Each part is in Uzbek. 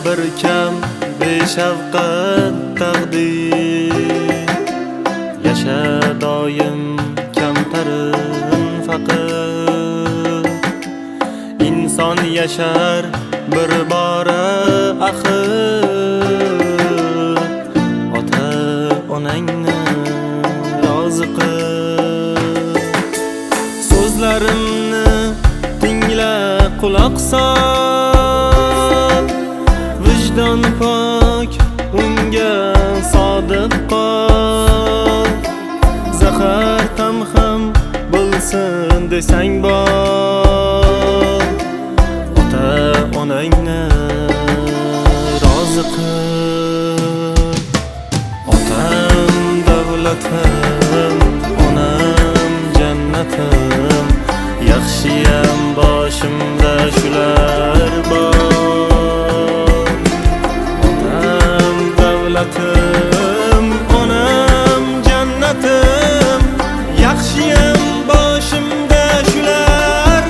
bir kam beshafqat taqdir. Yasha doim kamtarin faqir. İnson yashar bir bora axir. Ota onangni rozi qil. So'zlarimni tingla, quloq sol. Vijdon pok, unga sodiq qol. Zahar tam ham bo'lsin desang bor. Ota onangni rozi qil. Otam davlatim, onam jannatim. Yaxshiyam boshimda shular bor. Otam davlatim, onam jannatim. Yaxshiyam boshimda shular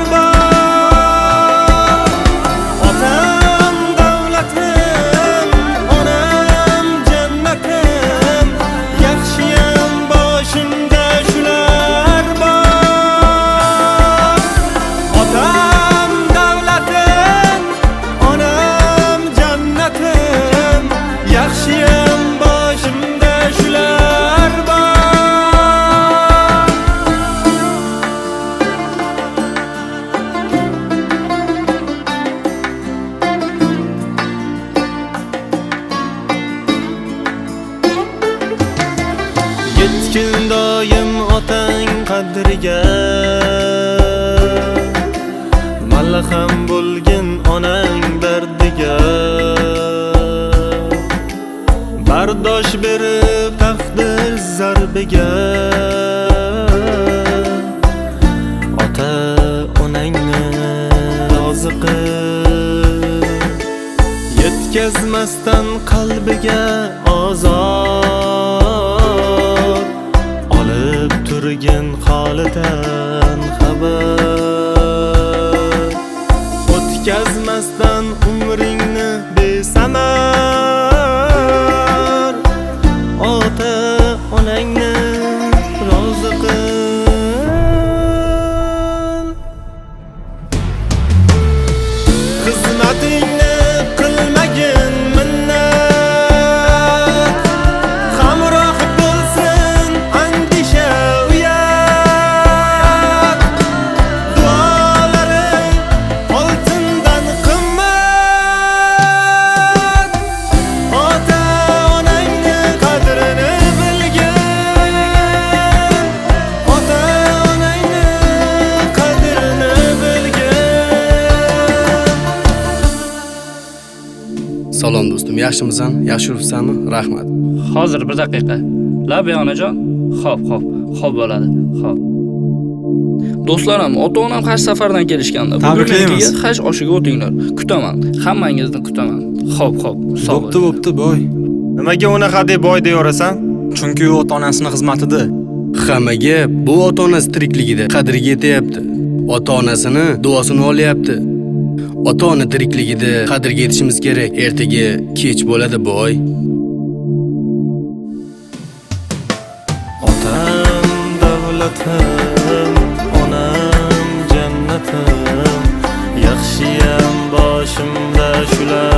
bor. Otam davlatim, onam jannatim. Yaxshiyam boshimda shular bor. Otam davlatim, onam jannatim. Yaxshiyam boshimda shular bor. Yetkin doim otang qadriga. Malham bo'lgin onang dardiga. Bardosh berib taqdir zarbiga. Ota onangni rozi qil. Yetkazmasdan qalbiga ozor. Olib turgin holidan xabar. O'tkazmasdan umringni besamar. Ota onangni rozi qil. Xizmatingni qilmagin minnat. Hamroh bo'lsin andisha uyat. Duolaring oltindan qimmat. Ota onangni qadrini bilgin. Ota onangni qadrini bilgin. Salom do'stim, yaxshimisan? Yaxshi yuribsanmi? Rahmat. Hozir bir daqiqa. Labi onajon. Xo'p bo'ladi. Xo'p. Do'stlarim, ota-onam haj safardan kelishganda Tabriklaymiz. bugun haj oshiga o'tinglar. Kutaman. Hammangizni kutaman. Xo'p. Sog' Bo'pti, boy. Nimaga unaqa deb boy deyorasan? Chunki u ota-onasining xizmatida. Hammaga bu ota-onasi tirikligida qadriga yetyapti. Ota-onasini duosini olyapti. Ota-ona tirikligida qadriga yetishimiz kerak. Ertaga kech bo'ladi boy. Otam davlatim, onam jannatim. Yaxshiyam boshimda shular